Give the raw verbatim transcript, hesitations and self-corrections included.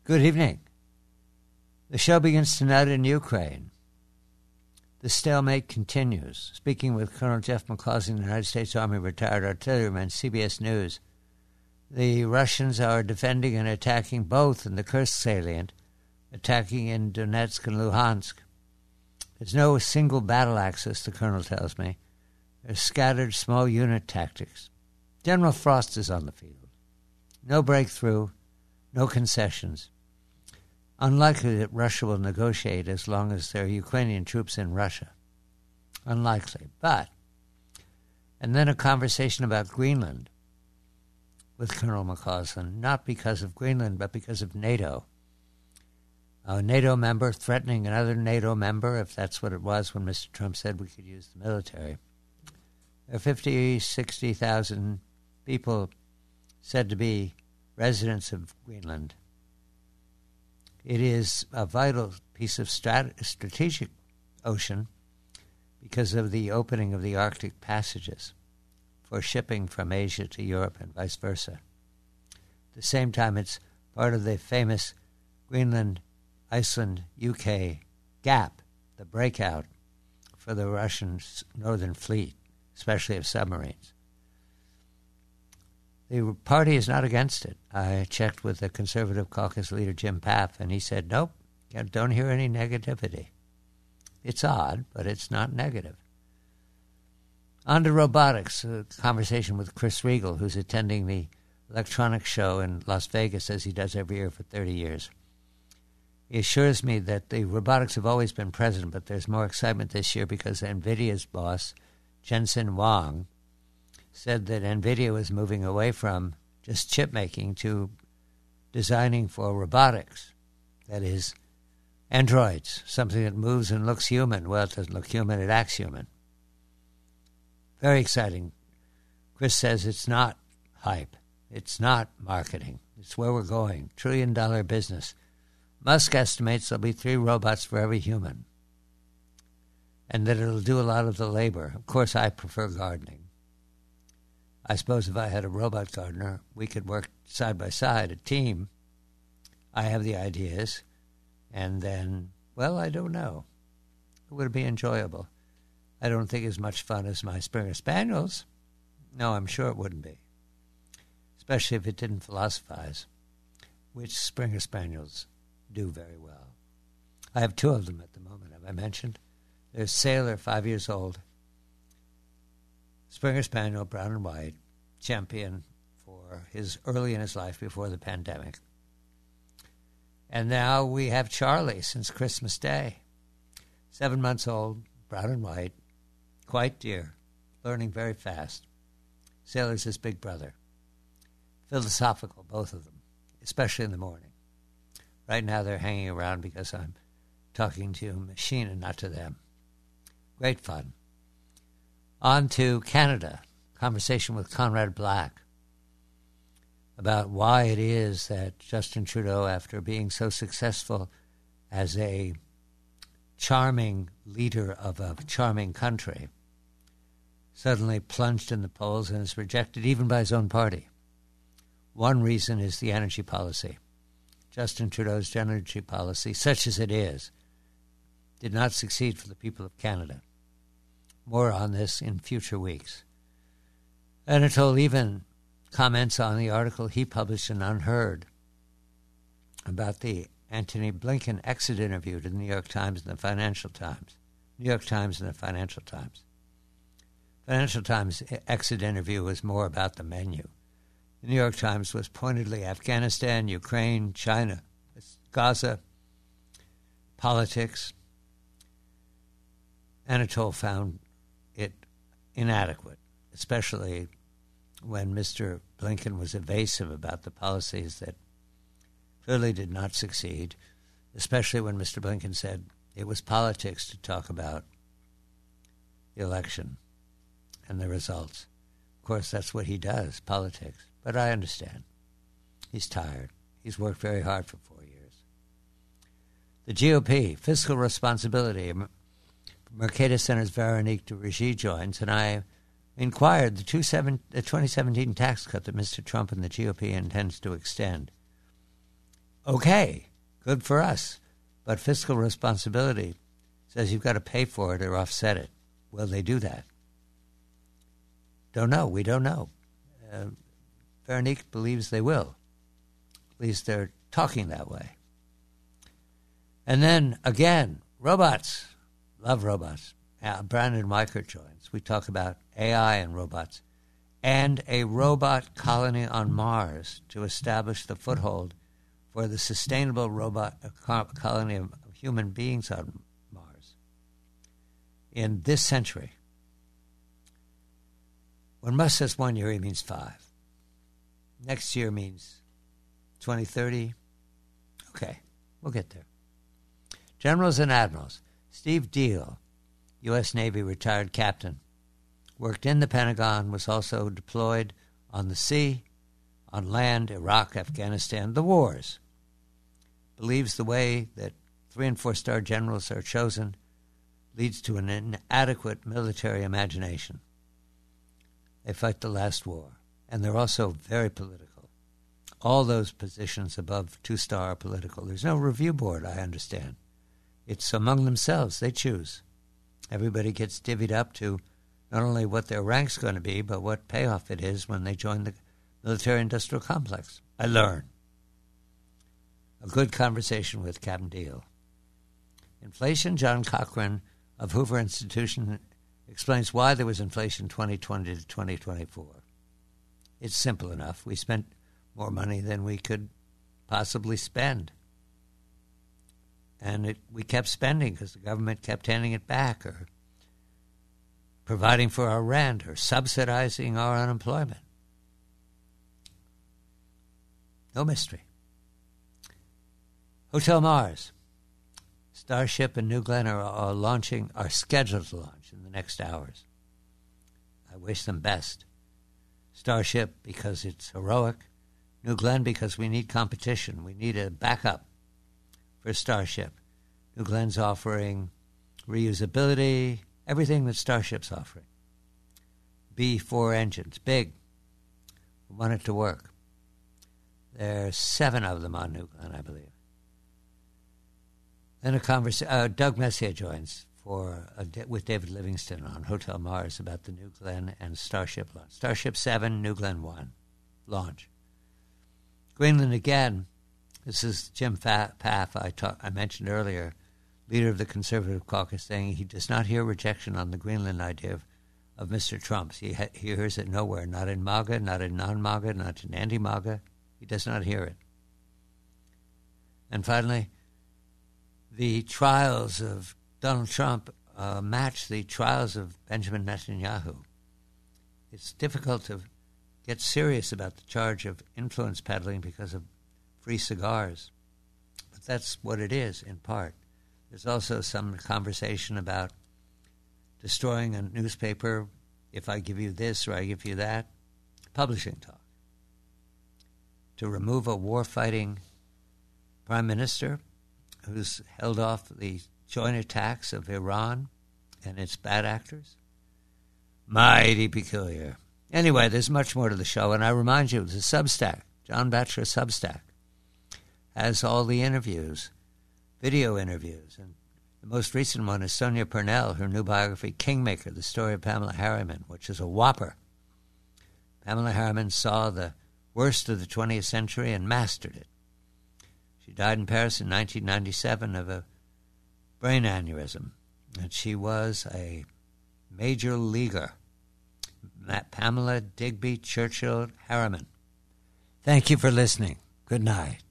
Good evening. The show begins tonight in Ukraine. The stalemate continues. Speaking with Colonel Jeff McCausey, the United States Army retired artilleryman, C B S News, the Russians are defending and attacking both in the Kursk salient, attacking in Donetsk and Luhansk. There's no single battle axis, the colonel tells me. There's scattered small unit tactics. General Frost is on the field. No breakthrough, no concessions. Unlikely that Russia will negotiate as long as there are Ukrainian troops in Russia. Unlikely. But, and then a conversation about Greenland with Colonel McCausland, not because of Greenland, but because of NATO. A NATO member threatening another NATO member, if that's what it was when Mister Trump said we could use the military. There are fifty, sixty thousand people said to be residents of Greenland. It is a vital piece of strat- strategic ocean because of the opening of the Arctic passages for shipping from Asia to Europe and vice versa. At the same time, it's part of the famous Greenland, Iceland, U K gap, the breakout for the Russian Northern Fleet, especially of submarines. The party is not against it. I checked with the Conservative Caucus leader, Jim Paff, and he said, nope, don't hear any negativity. It's odd, but it's not negative. On to robotics, a conversation with Chris Riegel, who's attending the electronics show in Las Vegas, as he does every year for thirty years. He assures me that the robotics have always been present, but there's more excitement this year because NVIDIA's boss, Jensen Huang, said that NVIDIA was moving away from just chip making to designing for robotics. That is, androids, something that moves and looks human. Well, it doesn't look human, it acts human. Very exciting. Chris says it's not hype. It's not marketing. It's where we're going. Trillion dollar business. Musk estimates there'll be three robots for every human. And that it'll do a lot of the labor. Of course, I prefer gardening. I suppose if I had a robot gardener, we could work side by side, a team. I have the ideas. And then, well, I don't know. It would be enjoyable. I don't think as much fun as my Springer Spaniels. No, I'm sure it wouldn't be. Especially if it didn't philosophize, which Springer Spaniels do very well. I have two of them at the moment, have I mentioned? There's Sailor, five years old. Springer Spaniel, brown and white, champion for his early in his life before the pandemic. And now we have Charlie since Christmas Day. Seven months old, brown and white, quite dear, learning very fast. Sailor's his big brother. Philosophical, both of them, especially in the morning. Right now they're hanging around because I'm talking to a machine and not to them. Great fun. On to Canada. Conversation with Conrad Black about why it is that Justin Trudeau, after being so successful as a charming leader of a charming country, suddenly plunged in the polls and is rejected even by his own party. One reason is the energy policy. Justin Trudeau's energy policy, such as it is, did not succeed for the people of Canada. More on this in future weeks. Anatol even comments on the article he published in Unheard about the Antony Blinken exit interview to the New York Times and the Financial Times. New York Times and the Financial Times. Financial Times exit interview was more about the menu. The New York Times was pointedly Afghanistan, Ukraine, China, Gaza, politics. Anatol found it inadequate, especially when Mister Blinken was evasive about the policies that clearly did not succeed, especially when Mister Blinken said it was politics to talk about the election and the results. Of course, that's what he does, politics. But I understand. He's tired. He's worked very hard for four years. The G O P, fiscal responsibility. Mercatus Center's Veronique de Regie joins, and I inquired the, two seven, the twenty seventeen tax cut that Mister Trump and the G O P intends to extend Okay, good for us. But fiscal responsibility says you've got to pay for it or offset it. Will they do that? Don't know. We don't know. Uh, Veronique believes they will. At least they're talking that way. And then, again, robots. Love robots. Uh, Brandon Weichert joins. We talk about A I and robots. And a robot colony on Mars to establish the foothold for the sustainable robot uh, colony of human beings on Mars in this century. When Musk says one year, he means five. Next year means twenty thirty. Okay, we'll get there. Generals and admirals. Steve Deal, U S Navy retired captain, worked in the Pentagon, was also deployed on the sea, on land, Iraq, Afghanistan, the wars. Believes the way that three- and four-star generals are chosen leads to an inadequate military imagination. They fight the last war, and they're also very political. All those positions above two-star are political. There's no review board, I understand. It's among themselves. They choose. Everybody gets divvied up to not only what their rank's going to be, but what payoff it is when they join the military-industrial complex. I learn. A good conversation with Captain Deal. Inflation. John Cochran of Hoover Institution explains why there was inflation twenty twenty to twenty twenty-four. It's simple enough. We spent more money than we could possibly spend. And it, we kept spending because the government kept handing it back or providing for our rent or subsidizing our unemployment. No mystery. Hotel Mars. Starship and New Glenn are, are launching, are scheduled to launch in the next hours. I wish them best. Starship because it's heroic. New Glenn because we need competition. We need a backup for Starship. New Glenn's offering reusability, everything that Starship's offering. B four engines, big. We want it to work. There are seven of them on New Glenn, I believe. Then a conversation. Uh, Doug Messier joins for a, with David Livingston on Hotel Mars about the New Glenn and Starship launch. Starship seven, New Glenn one launch. Greenland again. This is Jim Paff, I, talk, I mentioned earlier, leader of the Conservative Caucus, saying he does not hear rejection on the Greenland idea of, of Mister Trump's. He, ha- he hears it nowhere, not in MAGA, not in non-MAGA, not in anti-MAGA. He does not hear it. And finally, the trials of Donald Trump uh, match the trials of Benjamin Netanyahu. It's difficult to get serious about the charge of influence peddling because of free cigars. But that's what it is, in part. There's also some conversation about destroying a newspaper if I give you this or I give you that. Publishing talk. To remove a war-fighting prime minister who's held off the joint attacks of Iran and its bad actors. Mighty peculiar. Anyway, there's much more to the show, and I remind you, the Substack, John Batchelor Substack, has all the interviews, video interviews, and the most recent one is Sonia Purnell, her new biography, Kingmaker, the story of Pamela Harriman, which is a whopper. Pamela Harriman saw the worst of the twentieth century and mastered it. She died in Paris in nineteen ninety-seven of a brain aneurysm, and she was a major leaguer. Pamela Digby Churchill Harriman. Thank you for listening. Good night.